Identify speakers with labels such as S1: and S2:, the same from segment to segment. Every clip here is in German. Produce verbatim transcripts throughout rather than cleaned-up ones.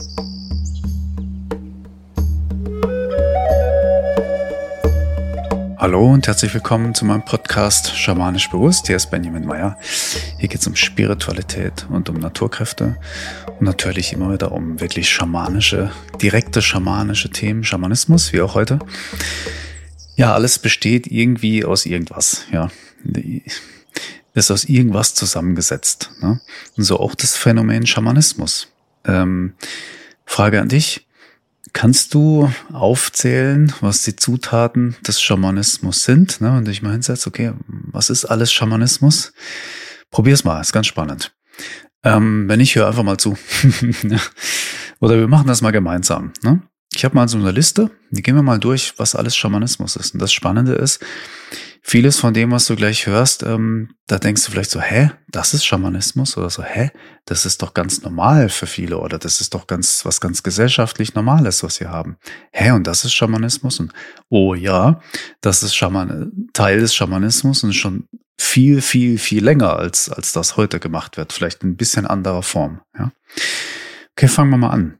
S1: Hallo und herzlich willkommen zu meinem Podcast Schamanisch Bewusst. Hier ist Benjamin Meyer. Hier geht es um Spiritualität und um Naturkräfte und natürlich immer wieder um wirklich schamanische, direkte schamanische Themen, Schamanismus, wie auch heute. Ja, alles besteht irgendwie aus irgendwas, ja. Ist aus irgendwas zusammengesetzt, ne? Und so auch das Phänomen Schamanismus. Ähm, Frage an dich. Kannst du aufzählen, was die Zutaten des Schamanismus sind? Ne? Und ich mal hinsetze, okay, was ist alles Schamanismus? Probier's mal, ist ganz spannend. Ähm, wenn nicht, hör einfach mal zu. Oder wir machen das mal gemeinsam. Ne? Ich habe mal so eine Liste, die gehen wir mal durch, was alles Schamanismus ist. Und das Spannende ist, vieles von dem, was du gleich hörst, ähm, da denkst du vielleicht so, hä, das ist Schamanismus? Oder so, hä, das ist doch ganz normal für viele oder das ist doch ganz was ganz gesellschaftlich Normales, was wir haben. Hä, und das ist Schamanismus? Und oh ja, das ist Schaman Teil des Schamanismus und schon viel, viel, viel länger, als als das heute gemacht wird. Vielleicht in ein bisschen anderer Form. Ja? Okay, fangen wir mal an.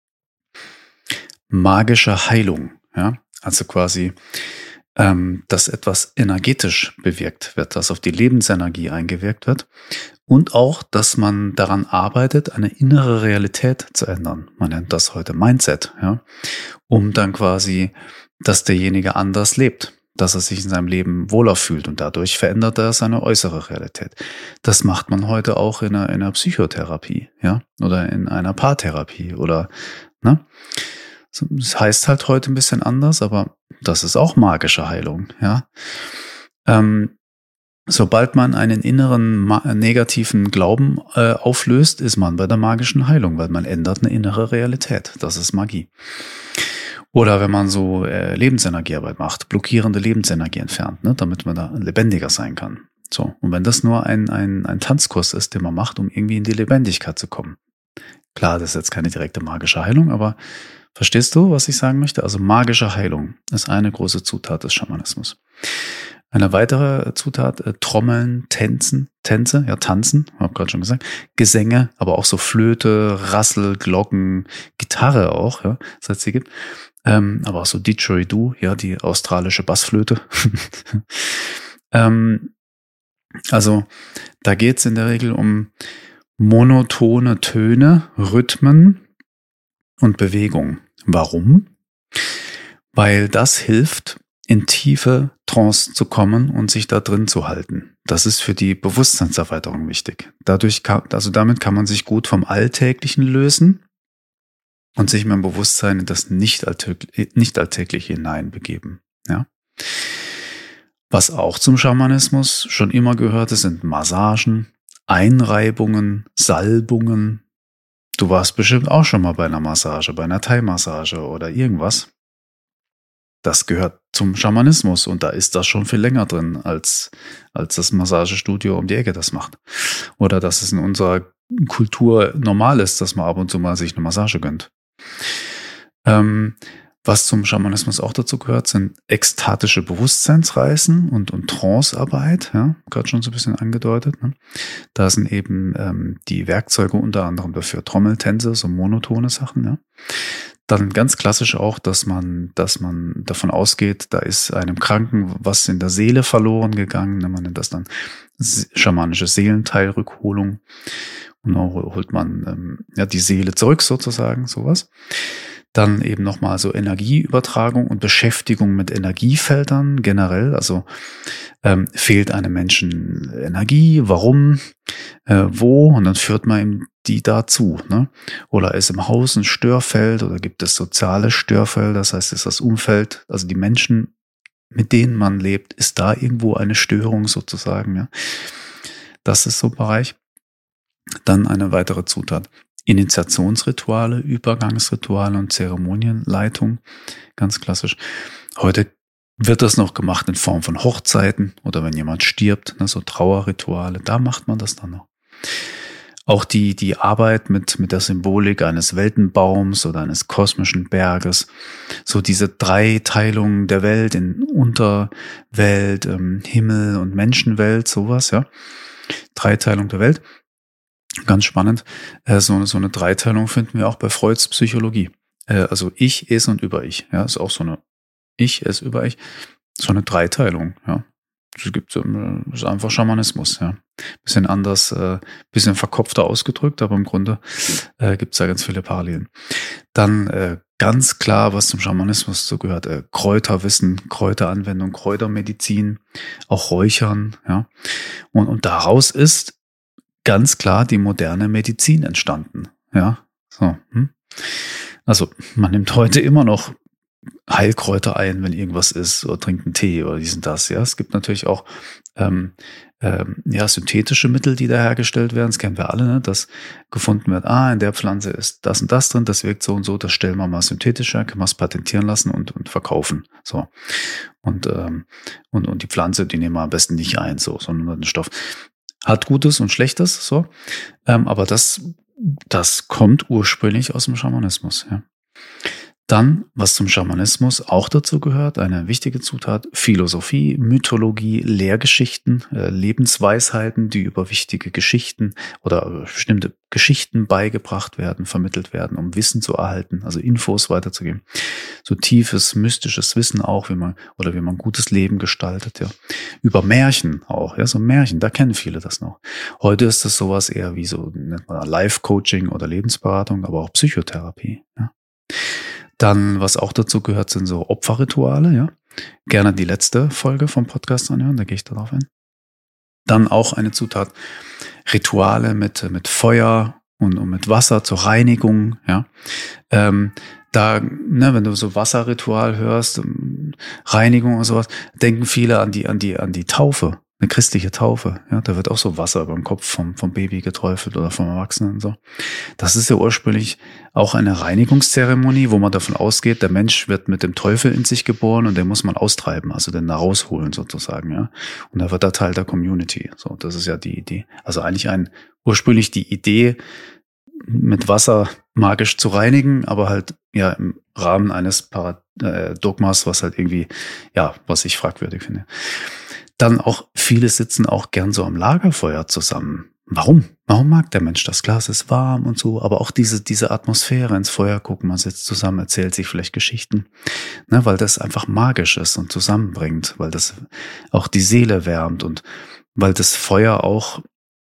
S1: Magische Heilung, ja, also quasi Ähm, dass etwas energetisch bewirkt wird, dass auf die Lebensenergie eingewirkt wird und auch, dass man daran arbeitet, eine innere Realität zu ändern. Man nennt das heute Mindset, ja, um dann quasi, dass derjenige anders lebt, dass er sich in seinem Leben wohler fühlt und dadurch verändert er seine äußere Realität. Das macht man heute auch in einer, in einer Psychotherapie, ja, oder in einer Paartherapie oder, ne? Das heißt halt heute ein bisschen anders, aber das ist auch magische Heilung, ja. Ähm, sobald man einen inneren ma- negativen Glauben äh, auflöst, ist man bei der magischen Heilung, weil man ändert eine innere Realität. Das ist Magie. Oder wenn man so äh, Lebensenergiearbeit macht, blockierende Lebensenergie entfernt, ne, damit man da lebendiger sein kann. So. Und wenn das nur ein, ein, ein Tanzkurs ist, den man macht, um irgendwie in die Lebendigkeit zu kommen. Klar, das ist jetzt keine direkte magische Heilung, aber verstehst du, was ich sagen möchte? Also magische Heilung ist eine große Zutat des Schamanismus. Eine weitere Zutat, äh, Trommeln, Tänzen, Tänze, ja Tanzen, habe gerade schon gesagt, Gesänge, aber auch so Flöte, Rassel, Glocken, Gitarre auch, ja, seit es sie gibt. Ähm, aber auch so Didgeridoo, ja, die australische Bassflöte. ähm, also da geht es in der Regel um monotone Töne, Rhythmen und Bewegung. Warum? Weil das hilft, in tiefe Trance zu kommen und sich da drin zu halten. Das ist für die Bewusstseinserweiterung wichtig. Dadurch kann, also damit kann man sich gut vom Alltäglichen lösen und sich mit dem Bewusstsein in das Nicht-Alltägliche hineinbegeben. Ja? Was auch zum Schamanismus schon immer gehörte, sind Massagen, Einreibungen, Salbungen. Du warst bestimmt auch schon mal bei einer Massage, bei einer Thai-Massage oder irgendwas. Das gehört zum Schamanismus und da ist das schon viel länger drin, als, als das Massagestudio um die Ecke das macht. Oder dass es in unserer Kultur normal ist, dass man ab und zu mal sich eine Massage gönnt. Ähm, was zum Schamanismus auch dazu gehört, sind ekstatische Bewusstseinsreisen und, und Trancearbeit, ja, gerade schon so ein bisschen angedeutet. Ne? Da sind eben ähm, die Werkzeuge unter anderem dafür Trommeltänze, so monotone Sachen. Ja? Dann ganz klassisch auch, dass man, dass man davon ausgeht, da ist einem Kranken was in der Seele verloren gegangen. Ne? Man nennt das dann schamanische Seelenteilrückholung. Und dann holt man ähm, ja die Seele zurück sozusagen, sowas. Dann eben nochmal so Energieübertragung und Beschäftigung mit Energiefeldern generell. Also ähm, fehlt einem Menschen Energie, warum, äh, wo? Und dann führt man ihm die dazu. Ne? Oder ist im Haus ein Störfeld oder gibt es soziale Störfelder? Das heißt, ist das Umfeld, also die Menschen, mit denen man lebt, ist da irgendwo eine Störung sozusagen. Ja? Das ist so ein Bereich. Dann eine weitere Zutat. Initiationsrituale, Übergangsrituale und Zeremonienleitung, ganz klassisch. Heute wird das noch gemacht in Form von Hochzeiten oder wenn jemand stirbt, ne, so Trauerrituale, da macht man das dann noch. Auch die, die Arbeit mit, mit der Symbolik eines Weltenbaums oder eines kosmischen Berges, so diese Dreiteilung der Welt in Unterwelt, ähm, Himmel und Menschenwelt, sowas, ja. Dreiteilung der Welt. Ganz spannend. Äh, so, so eine Dreiteilung finden wir auch bei Freuds Psychologie. Äh, also ich, es und über-ich. Ja, ist auch so eine Ich, es, über-ich. So eine Dreiteilung, ja. Es gibt, ähm, ist einfach Schamanismus, ja. Bisschen anders, äh, bisschen verkopfter ausgedrückt, aber im Grunde äh, gibt es da ganz viele Parallelen. Dann äh, ganz klar, was zum Schamanismus so gehört, äh, Kräuterwissen, Kräuteranwendung, Kräutermedizin, auch Räuchern, ja. Und, und daraus ist ganz klar die moderne Medizin entstanden, ja. So, hm? Also man nimmt heute immer noch Heilkräuter ein, wenn irgendwas ist, oder trinkt einen Tee oder dies und das. Ja, es gibt natürlich auch ähm, ähm, ja, synthetische Mittel, die da hergestellt werden. Das kennen wir alle, ne? Dass gefunden wird, ah, in der Pflanze ist das und das drin, das wirkt so und so, das stellen wir mal synthetischer, können wir es patentieren lassen und, und verkaufen. So. Und, ähm, und, und die Pflanze, die nehmen wir am besten nicht ein, so, sondern den Stoff. Hat Gutes und Schlechtes, so. Ähm, aber das, das kommt ursprünglich aus dem Schamanismus, ja. Dann, was zum Schamanismus auch dazu gehört, eine wichtige Zutat, Philosophie, Mythologie, Lehrgeschichten, äh, Lebensweisheiten, die über wichtige Geschichten oder bestimmte Geschichten beigebracht werden, vermittelt werden, um Wissen zu erhalten, also Infos weiterzugeben. So tiefes, mystisches Wissen auch, wie man, oder wie man gutes Leben gestaltet, ja. Über Märchen auch, ja, so Märchen, da kennen viele das noch. Heute ist das sowas eher wie so, nennt man Life-Coaching oder Lebensberatung, aber auch Psychotherapie, ja. Dann, was auch dazu gehört, sind so Opferrituale, ja. Gerne die letzte Folge vom Podcast anhören, da gehe ich darauf ein. Dann auch eine Zutat, Rituale mit, mit Feuer und, und mit Wasser zur Reinigung, ja. Ähm, da, ne, wenn du so Wasserritual hörst, Reinigung und sowas, denken viele an die, an die, an die Taufe. Eine christliche Taufe, ja, da wird auch so Wasser über den Kopf vom, vom Baby geträufelt oder vom Erwachsenen und so. Das ist ja ursprünglich auch eine Reinigungszeremonie, wo man davon ausgeht, der Mensch wird mit dem Teufel in sich geboren und den muss man austreiben, also den da rausholen sozusagen, ja. Und da wird er Teil der Community. So, das ist ja die Idee. Also eigentlich ein, ursprünglich die Idee, mit Wasser magisch zu reinigen, aber halt, ja, im Rahmen eines Parad- äh, Dogmas, was halt irgendwie, ja, was ich fragwürdig finde. Dann auch, viele sitzen auch gern so am Lagerfeuer zusammen. Warum? Warum mag der Mensch das? Klar, es ist warm und so, aber auch diese, diese Atmosphäre, ins Feuer gucken, man sitzt zusammen, erzählt sich vielleicht Geschichten, ne, weil das einfach magisch ist und zusammenbringt, weil das auch die Seele wärmt und weil das Feuer auch,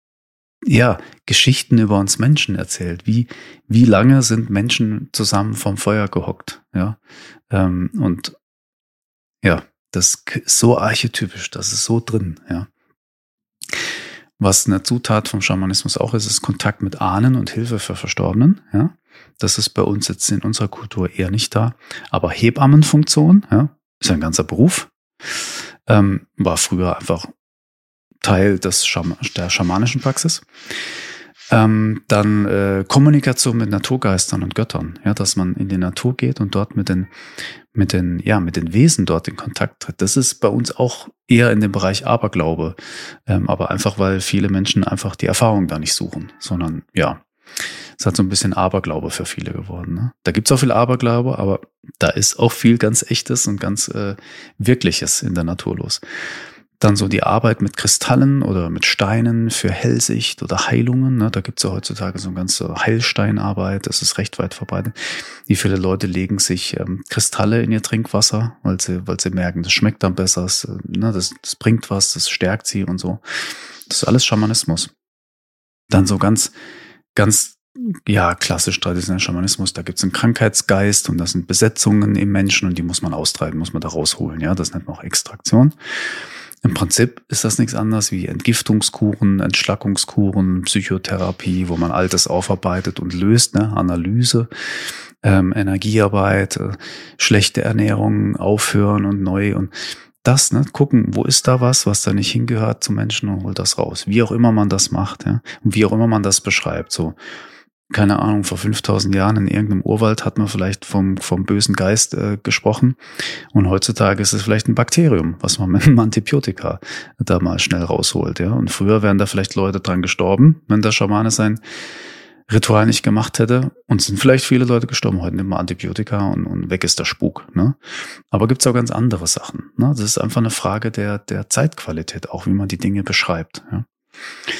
S1: ja, Geschichten über uns Menschen erzählt. Wie, wie lange sind Menschen zusammen vom Feuer gehockt, ja, ähm, und, ja, das ist so archetypisch, das ist so drin, ja. Was eine Zutat vom Schamanismus auch ist, ist Kontakt mit Ahnen und Hilfe für Verstorbenen, ja. Das ist bei uns jetzt in unserer Kultur eher nicht da. Aber Hebammenfunktion, ja, ist ein ganzer Beruf, ähm, war früher einfach Teil des Schama- der schamanischen Praxis. Ähm, dann äh, Kommunikation mit Naturgeistern und Göttern, ja, dass man in die Natur geht und dort mit den, mit den, ja, mit den Wesen dort in Kontakt tritt. Das ist bei uns auch eher in dem Bereich Aberglaube, ähm, aber einfach, weil viele Menschen einfach die Erfahrung da nicht suchen, sondern ja, es hat so ein bisschen Aberglaube für viele geworden. Ne? Da gibt's auch viel Aberglaube, aber da ist auch viel ganz Echtes und ganz äh, Wirkliches in der Natur los. Dann so die Arbeit mit Kristallen oder mit Steinen für Hellsicht oder Heilungen. Ne? Da gibt's ja heutzutage so eine ganze Heilsteinarbeit, das ist recht weit verbreitet. Wie viele Leute legen sich ähm, Kristalle in ihr Trinkwasser, weil sie, weil sie merken, das schmeckt dann besser, das, ne, das, das bringt was, das stärkt sie und so. Das ist alles Schamanismus. Dann so ganz, ganz, ja, klassisch traditioneller Schamanismus, da gibt's einen Krankheitsgeist und das sind Besetzungen im Menschen und die muss man austreiben, muss man da rausholen. Ja, das nennt man auch Extraktion. Im Prinzip ist das nichts anderes wie Entgiftungskuren, Entschlackungskuren, Psychotherapie, wo man Altes aufarbeitet und löst, ne? Analyse, ähm, Energiearbeit, äh, schlechte Ernährung, aufhören und neu und das, ne? Gucken, wo ist da was, was da nicht hingehört zum Menschen und holt das raus. Wie auch immer man das macht, ja, und wie auch immer man das beschreibt, so. Keine Ahnung, vor fünftausend Jahren in irgendeinem Urwald hat man vielleicht vom, vom bösen Geist äh, gesprochen. Und heutzutage ist es vielleicht ein Bakterium, was man mit einem Antibiotika da mal schnell rausholt. Ja. Und früher wären da vielleicht Leute dran gestorben, wenn der Schamane sein Ritual nicht gemacht hätte. Und sind vielleicht viele Leute gestorben. Heute nimmt man Antibiotika und, und weg ist der Spuk. Ne. Aber gibt's auch ganz andere Sachen. Ne. Das ist einfach eine Frage der, der Zeitqualität, auch wie man die Dinge beschreibt. Ja.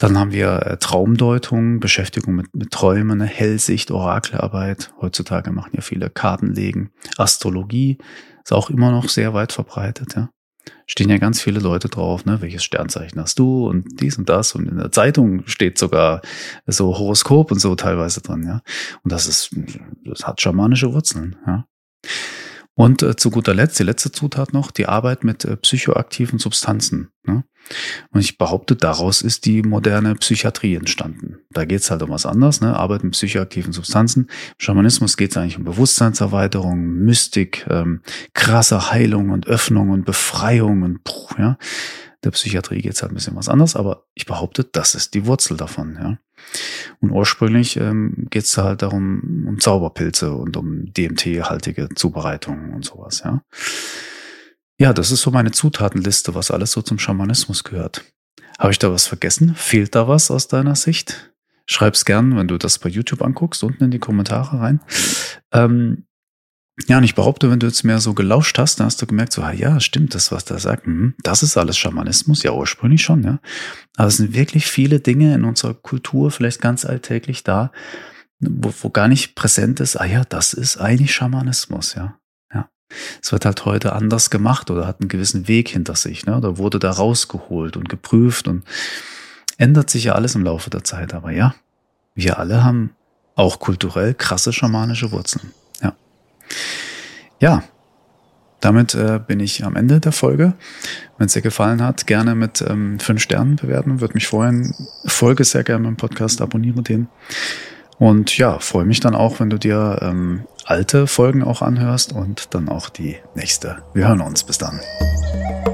S1: Dann haben wir äh, Traumdeutung, Beschäftigung mit, mit Träumen, Hellsicht, Orakelarbeit. Heutzutage machen ja viele Kartenlegen. Astrologie ist auch immer noch sehr weit verbreitet, ja. Stehen ja ganz viele Leute drauf, ne? Welches Sternzeichen hast du und dies und das, und in der Zeitung steht sogar so Horoskop und so teilweise drin, ja. Und das ist, das hat schamanische Wurzeln, ja. Und äh, zu guter Letzt, die letzte Zutat noch, die Arbeit mit äh, psychoaktiven Substanzen, ne? Und ich behaupte, daraus ist die moderne Psychiatrie entstanden. Da geht's halt um was anderes, ne? Arbeit mit psychoaktiven Substanzen. Im Schamanismus geht's eigentlich um Bewusstseinserweiterung, Mystik, ähm, krasse Heilung und Öffnung und Befreiung und puh, ja. Der Psychiatrie geht's halt ein bisschen was anderes, aber ich behaupte, das ist die Wurzel davon, ja. Und ursprünglich ähm, geht's da halt darum, um Zauberpilze und um D M T-haltige Zubereitungen und sowas, ja. Ja, das ist so meine Zutatenliste, was alles so zum Schamanismus gehört. Habe ich da was vergessen? Fehlt da was aus deiner Sicht? Schreib's gern, wenn du das bei YouTube anguckst, unten in die Kommentare rein. Ähm, ja, und ich behaupte, wenn du jetzt mehr so gelauscht hast, dann hast du gemerkt, so, ah, ja, stimmt, das, was der sagt, hm, das ist alles Schamanismus, ja, ursprünglich schon, ja. Aber es sind wirklich viele Dinge in unserer Kultur, vielleicht ganz alltäglich da, wo, wo gar nicht präsent ist, ah ja, das ist eigentlich Schamanismus, ja. Es wird halt heute anders gemacht oder hat einen gewissen Weg hinter sich, ne? Oder wurde da rausgeholt und geprüft und ändert sich ja alles im Laufe der Zeit. Aber ja, wir alle haben auch kulturell krasse schamanische Wurzeln. Ja, ja. Damit äh, bin ich am Ende der Folge. Wenn es dir gefallen hat, gerne mit ähm, fünf Sternen bewerten. Würde mich freuen. Folge sehr gerne meinem Podcast, abonniere den. Und ja, freue mich dann auch, wenn du dir ähm, alte Folgen auch anhörst und dann auch die nächste. Wir hören uns. Bis dann.